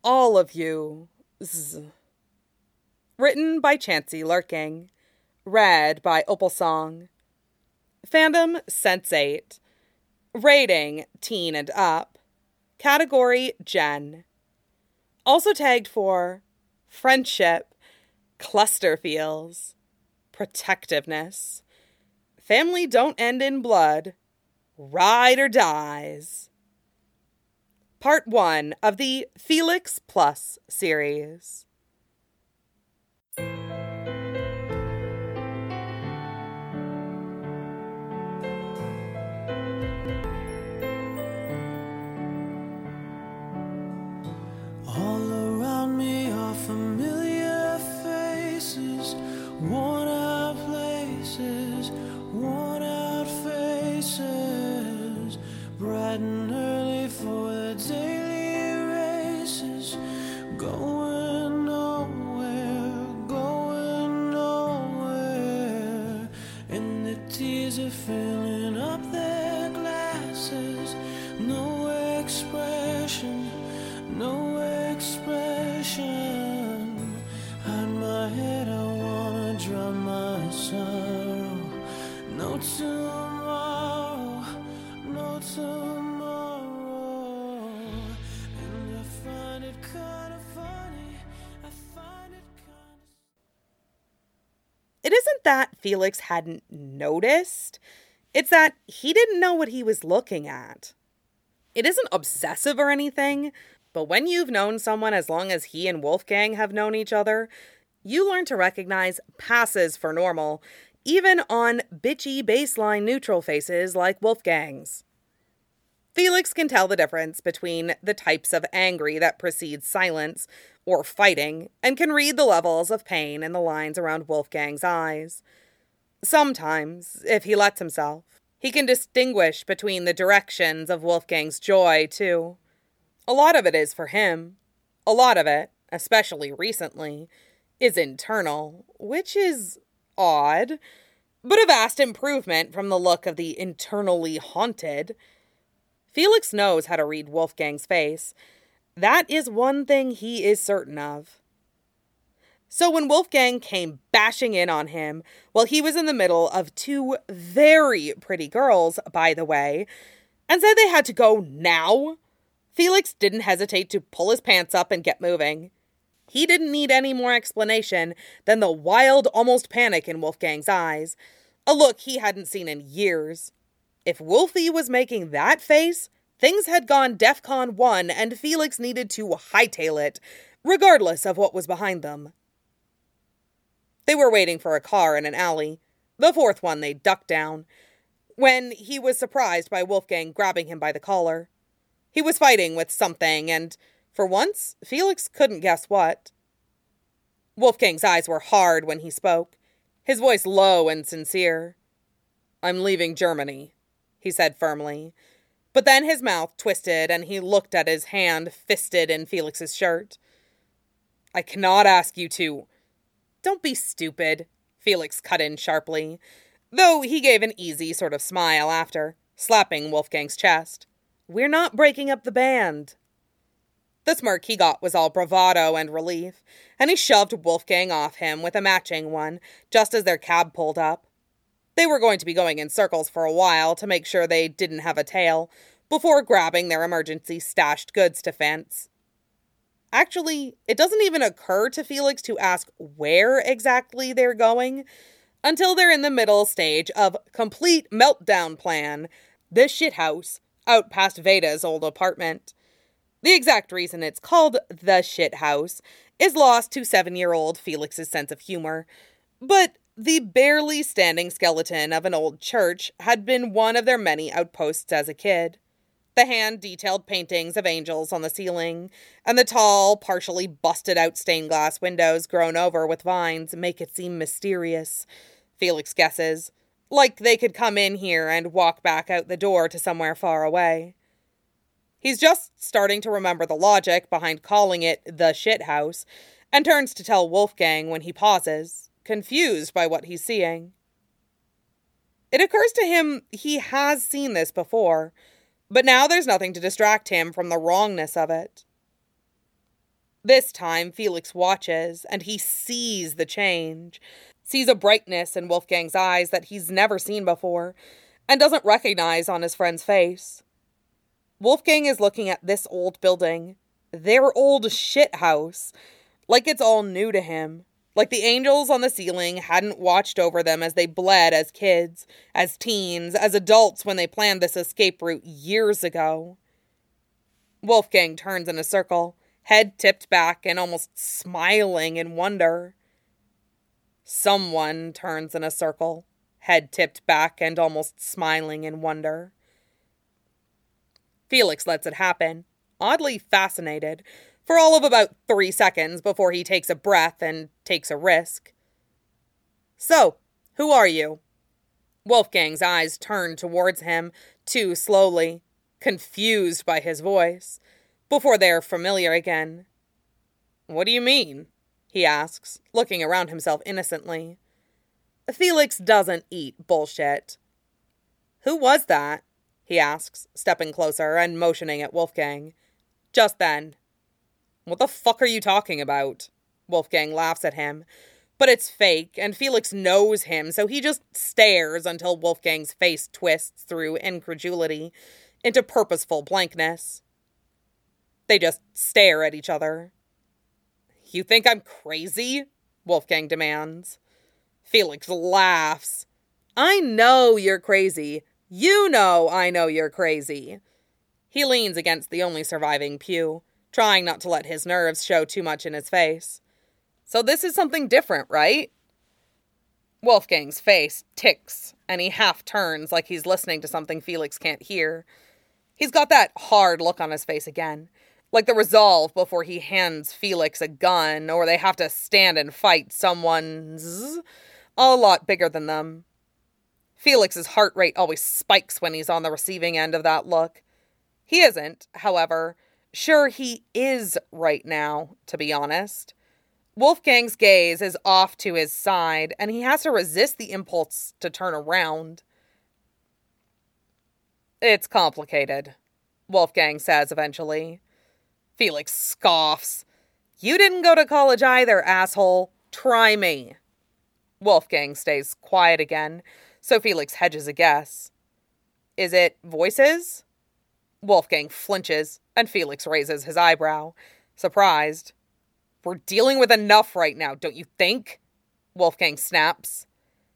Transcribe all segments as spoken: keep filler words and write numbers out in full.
All of you. Z. Written by Chancey Lurking. Read by Opal Song. Fandom Sensate. Rating teen and up. Category Gen. Also tagged for friendship, cluster feels, protectiveness, family don't end in blood, ride or dies. Part one of the Felix Plus series. All around me are familiar faces, worn out places, worn out faces, bright and early for the daily races, going nowhere, going nowhere, and the tears are filling up their glasses, no expression, no expression. Hide my head, I wanna drown my sorrow. No tomorrow, no tomorrow. And I find it kinda funny, I find it kinda... It isn't that Felix hadn't noticed. It's that he didn't know what he was looking at. It isn't obsessive or anything, but when you've known someone as long as he and Wolfgang have known each other, you learn to recognize passes for normal, even on bitchy baseline neutral faces like Wolfgang's. Felix can tell the difference between the types of angry that precedes silence or fighting, and can read the levels of pain in the lines around Wolfgang's eyes. Sometimes, if he lets himself, he can distinguish between the directions of Wolfgang's joy, too. A lot of it is for him. A lot of it, especially recently, is internal, which is odd, but a vast improvement from the look of the internally haunted. Felix knows how to read Wolfgang's face. That is one thing he is certain of. So when Wolfgang came bashing in on him, while he was in the middle of two very pretty girls, by the way, and said they had to go now, Felix didn't hesitate to pull his pants up and get moving. He didn't need any more explanation than the wild, almost panic in Wolfgang's eyes, a look he hadn't seen in years. If Wolfie was making that face, things had gone DEFCON one and Felix needed to hightail it, regardless of what was behind them. They were waiting for a car in an alley, the fourth one they ducked down, when he was surprised by Wolfgang grabbing him by the collar. He was fighting with something, and, for once, Felix couldn't guess what. Wolfgang's eyes were hard when he spoke, his voice low and sincere. "I'm leaving Germany," he said firmly. But then his mouth twisted, and he looked at his hand fisted in Felix's shirt. "I cannot ask you to..." "Don't be stupid," Felix cut in sharply, though he gave an easy sort of smile after, slapping Wolfgang's chest. "We're not breaking up the band." The smirk he got was all bravado and relief, and he shoved Wolfgang off him with a matching one, just as their cab pulled up. They were going to be going in circles for a while to make sure they didn't have a tail, before grabbing their emergency stashed goods to fence. Actually, it doesn't even occur to Felix to ask where exactly they're going, until they're in the middle stage of complete meltdown plan, the shithouse, out past Veda's old apartment. The exact reason it's called the shithouse is lost to seven-year-old Felix's sense of humor, but the barely standing skeleton of an old church had been one of their many outposts as a kid. The hand-detailed paintings of angels on the ceiling, and the tall, partially busted-out stained-glass windows grown over with vines make it seem mysterious, Felix guesses, like they could come in here and walk back out the door to somewhere far away. He's just starting to remember the logic behind calling it the shithouse, and turns to tell Wolfgang when he pauses, confused by what he's seeing. It occurs to him he has seen this before, but now there's nothing to distract him from the wrongness of it. This time, Felix watches, and he sees the change. Sees a brightness in Wolfgang's eyes that he's never seen before, and doesn't recognize on his friend's face. Wolfgang is looking at this old building, their old shit house, like it's all new to him. Like the angels on the ceiling hadn't watched over them as they bled as kids, as teens, as adults when they planned this escape route years ago. Wolfgang turns in a circle, head tipped back and almost smiling in wonder. Someone turns in a circle, head tipped back and almost smiling in wonder. Felix lets it happen, oddly fascinated, for all of about three seconds before he takes a breath and takes a risk. So, who are you? Wolfgang's eyes turn towards him, too slowly, confused by his voice, before they're familiar again. What do you mean? He asks, looking around himself innocently. Felix doesn't eat bullshit. Who was that? He asks, stepping closer and motioning at Wolfgang. Just then. What the fuck are you talking about? Wolfgang laughs at him, but it's fake, and Felix knows him, so he just stares until Wolfgang's face twists through incredulity into purposeful blankness. They just stare at each other. You think I'm crazy? Wolfgang demands. Felix laughs. I know you're crazy. You know I know you're crazy. He leans against the only surviving pew, trying not to let his nerves show too much in his face. So this is something different, right? Wolfgang's face ticks, and he half turns like he's listening to something Felix can't hear. He's got that hard look on his face again, like the resolve before he hands Felix a gun, or they have to stand and fight someone zzz, a lot bigger than them. Felix's heart rate always spikes when he's on the receiving end of that look. He isn't, however, sure he is right now, to be honest. Wolfgang's gaze is off to his side, and he has to resist the impulse to turn around. It's complicated, Wolfgang says eventually. Felix scoffs. You didn't go to college either, asshole. Try me. Wolfgang stays quiet again, so Felix hedges a guess. Is it voices? Wolfgang flinches, and Felix raises his eyebrow, surprised. We're dealing with enough right now, don't you think? Wolfgang snaps.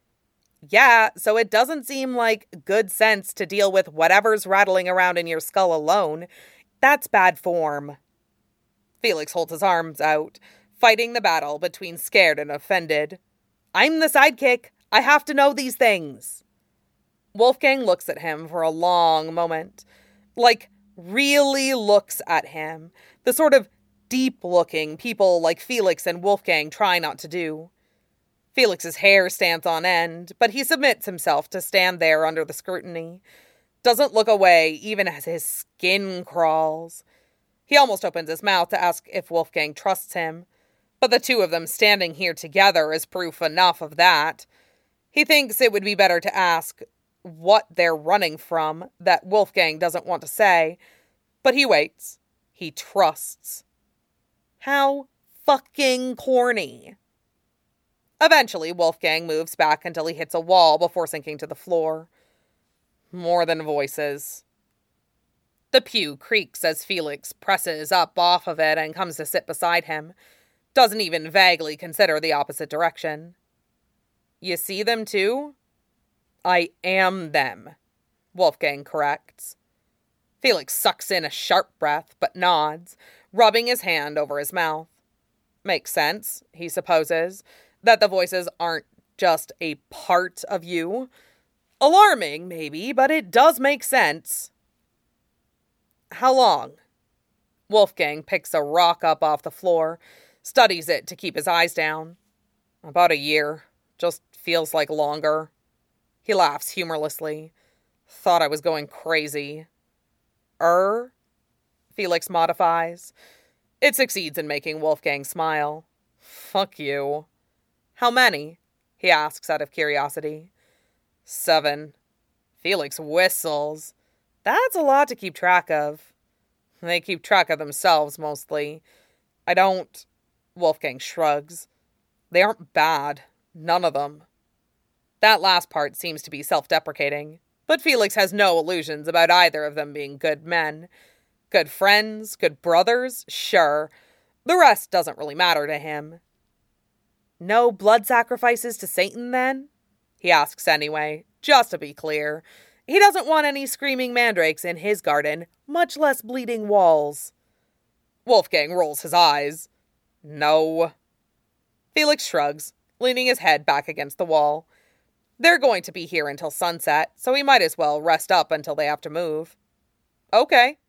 Yeah, so it doesn't seem like good sense to deal with whatever's rattling around in your skull alone. That's bad form. Felix holds his arms out, fighting the battle between scared and offended. I'm the sidekick. I have to know these things. Wolfgang looks at him for a long moment. Like, really looks at him. The sort of deep-looking people like Felix and Wolfgang try not to do. Felix's hair stands on end, but he submits himself to stand there under the scrutiny. Doesn't look away even as his skin crawls. He almost opens his mouth to ask if Wolfgang trusts him, but the two of them standing here together is proof enough of that. He thinks it would be better to ask what they're running from that Wolfgang doesn't want to say, but he waits. He trusts. How fucking corny. Eventually, Wolfgang moves back until he hits a wall before sinking to the floor. More than voices. The pew creaks as Felix presses up off of it and comes to sit beside him. Doesn't even vaguely consider the opposite direction. You see them too? I am them, Wolfgang corrects. Felix sucks in a sharp breath, but nods, rubbing his hand over his mouth. Makes sense, he supposes, that the voices aren't just a part of you. Alarming, maybe, but it does make sense. How long? Wolfgang picks a rock up off the floor, studies it to keep his eyes down. About a year. Just feels like longer. He laughs humorlessly. Thought I was going crazy. Er? Felix modifies. It succeeds in making Wolfgang smile. Fuck you. How many? He asks out of curiosity. Seven. Felix whistles. That's a lot to keep track of. They keep track of themselves, mostly. I don't... Wolfgang shrugs. They aren't bad. None of them. That last part seems to be self-deprecating, but Felix has no illusions about either of them being good men. Good friends, good brothers, sure. The rest doesn't really matter to him. No blood sacrifices to Satan, then? He asks anyway, just to be clear. He doesn't want any screaming mandrakes in his garden, much less bleeding walls. Wolfgang rolls his eyes. No. Felix shrugs, leaning his head back against the wall. They're going to be here until sunset, so he might as well rest up until they have to move. Okay.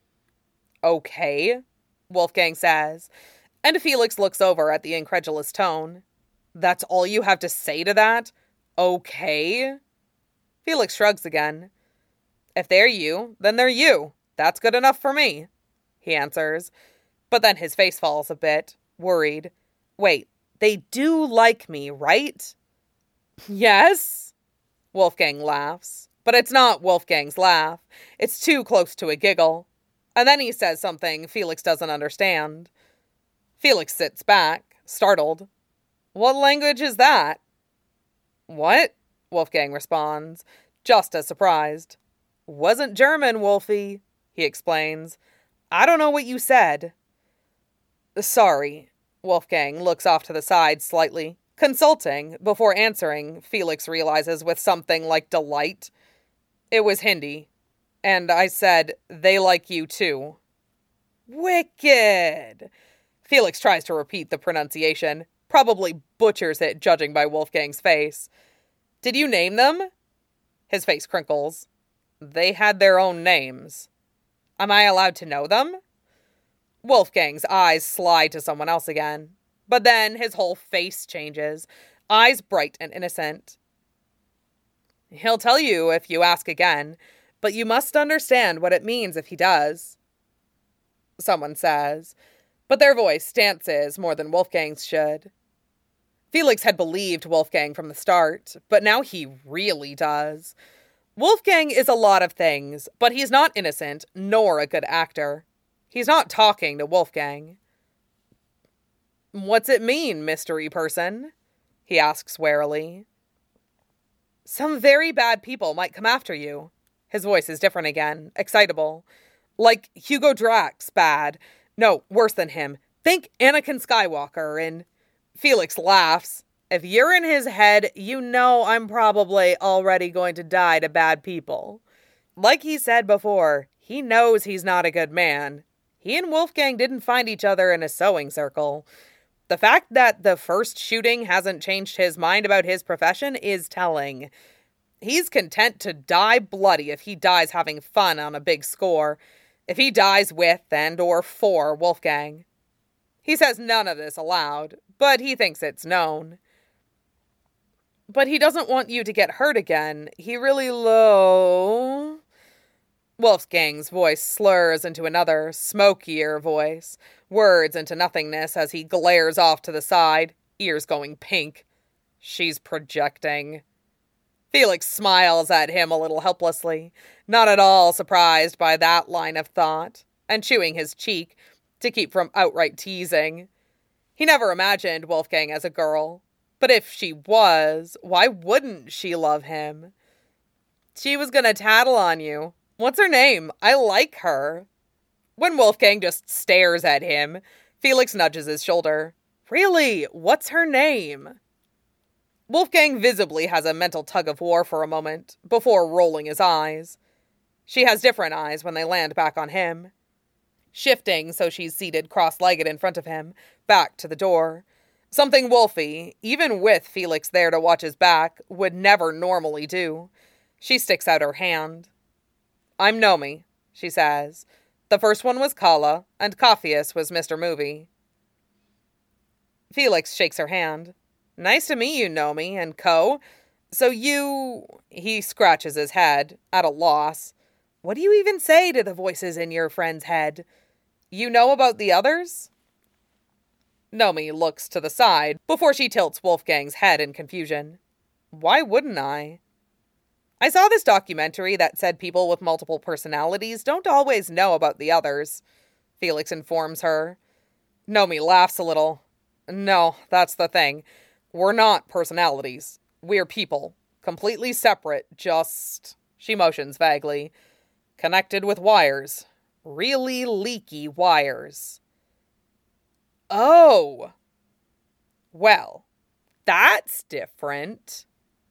Okay, Wolfgang says, and Felix looks over at the incredulous tone. That's all you have to say to that? Okay? Felix shrugs again. If they're you, then they're you. That's good enough for me, he answers. But then his face falls a bit, worried. Wait, they do like me, right? Yes? Wolfgang laughs. But it's not Wolfgang's laugh. It's too close to a giggle. And then he says something Felix doesn't understand. Felix sits back, startled. What language is that? What? Wolfgang responds, just as surprised. Wasn't German, Wolfie, he explains. I don't know what you said. Sorry. Wolfgang looks off to the side slightly, consulting, before answering, Felix realizes with something like delight. It was Hindi. And I said, they like you too. Wicked! Felix tries to repeat the pronunciation, probably butchers it judging by Wolfgang's face. Did you name them? His face crinkles. They had their own names. Am I allowed to know them? Wolfgang's eyes slide to someone else again, but then his whole face changes, eyes bright and innocent. He'll tell you if you ask again, but you must understand what it means if he does. Someone says, but their voice stances more than Wolfgang's should. Felix had believed Wolfgang from the start, but now he really does. Wolfgang is a lot of things, but he's not innocent, nor a good actor. He's not talking to Wolfgang. What's it mean, mystery person? He asks warily. Some very bad people might come after you. His voice is different again, excitable. Like Hugo Drax, bad. No, worse than him. Think Anakin Skywalker, and... Felix laughs. If you're in his head, you know I'm probably already going to die to bad people. Like he said before, he knows he's not a good man. He and Wolfgang didn't find each other in a sewing circle. The fact that the first shooting hasn't changed his mind about his profession is telling. He's content to die bloody if he dies having fun on a big score, if he dies with and or for Wolfgang. He says none of this aloud, but he thinks it's known. But he doesn't want you to get hurt again. He really low... Wolfgang's voice slurs into another, smokier voice, words into nothingness as he glares off to the side, ears going pink. She's projecting. Felix smiles at him a little helplessly, not at all surprised by that line of thought, and chewing his cheek to keep from outright teasing. He never imagined Wolfgang as a girl, but if she was, why wouldn't she love him? She was gonna tattle on you. What's her name? I like her. When Wolfgang just stares at him, Felix nudges his shoulder. Really, what's her name? Wolfgang visibly has a mental tug-of-war for a moment, before rolling his eyes. She has different eyes when they land back on him. Shifting so she's seated cross-legged in front of him, back to the door. Something Wolfie, even with Felix there to watch his back, would never normally do. She sticks out her hand. I'm Nomi, she says. The first one was Kala, and Capheus was Mister Movie. Felix shakes her hand. Nice to meet you, Nomi, and Co. So you... He scratches his head, at a loss. What do you even say to the voices in your friend's head? You know about the others? Nomi looks to the side before she tilts Wolfgang's head in confusion. Why wouldn't I? I saw this documentary that said people with multiple personalities don't always know about the others, Felix informs her. Nomi laughs a little. No, that's the thing. We're not personalities. We're people. Completely separate, just... She motions vaguely. Connected with wires. Really leaky wires. Oh. Well, that's different.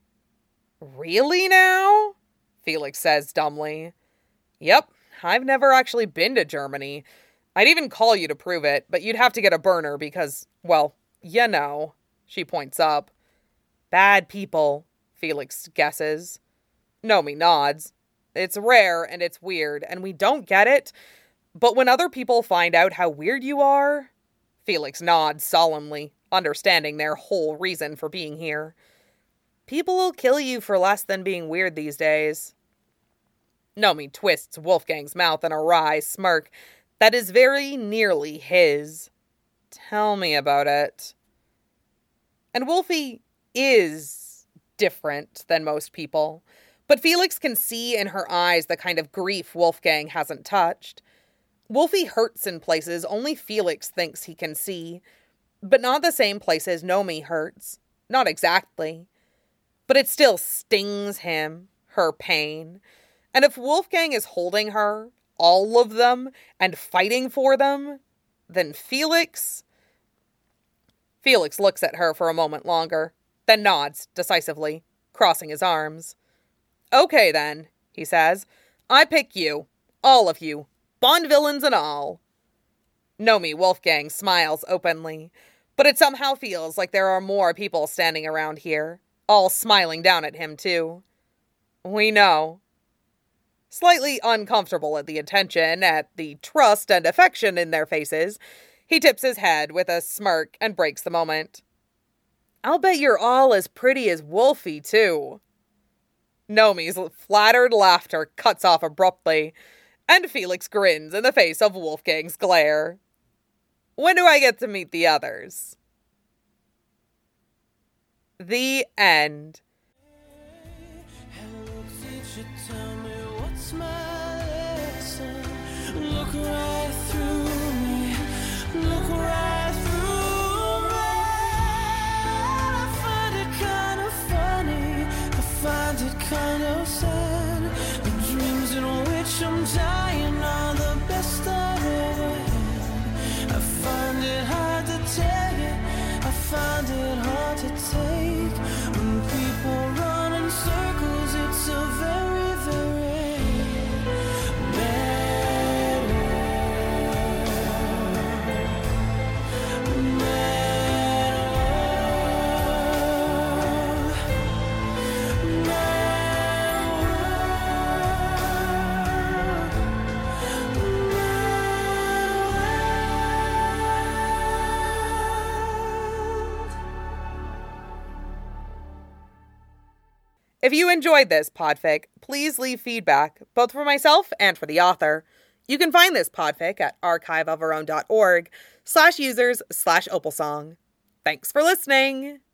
Really now? Felix says dumbly. Yep, I've never actually been to Germany. I'd even call you to prove it, but you'd have to get a burner because, well, you know. She points up. Bad people, Felix guesses. Nomi nods. It's rare and it's weird, and we don't get it. But when other people find out how weird you are... Felix nods solemnly, understanding their whole reason for being here. People will kill you for less than being weird these days. Nomi twists Wolfgang's mouth in a wry smirk that is very nearly his. Tell me about it. And Wolfie is different than most people, but Felix can see in her eyes the kind of grief Wolfgang hasn't touched. Wolfie hurts in places only Felix thinks he can see, but not the same places Nomi hurts. Not exactly. But it still stings him, her pain. And if Wolfgang is holding her, all of them, and fighting for them, then Felix... Felix looks at her for a moment longer, then nods decisively, crossing his arms. Okay then, he says. I pick you. All of you. Bond villains and all. Nomi Wolfgang smiles openly, but it somehow feels like there are more people standing around here, all smiling down at him too. We know. Slightly uncomfortable at the attention, at the trust and affection in their faces, he tips his head with a smirk and breaks the moment. I'll bet you're all as pretty as Wolfie, too. Nomi's flattered laughter cuts off abruptly, and Felix grins in the face of Wolfgang's glare. When do I get to meet the others? The end. Hello, teacher, tell me what's my lesson. Look right through me. Look right through me. I find it kind of funny. I find it kind of sad. The dreams in which I'm dying are the best I've ever had. I find it hard to tell you. I find it hard to take. When people run in circles, it's a very, very bad world. Bad world. If you enjoyed this podfic, please leave feedback, both for myself and for the author. You can find this podfic at archiveofourOwn.org slash users slash opalsong. Thanks for listening!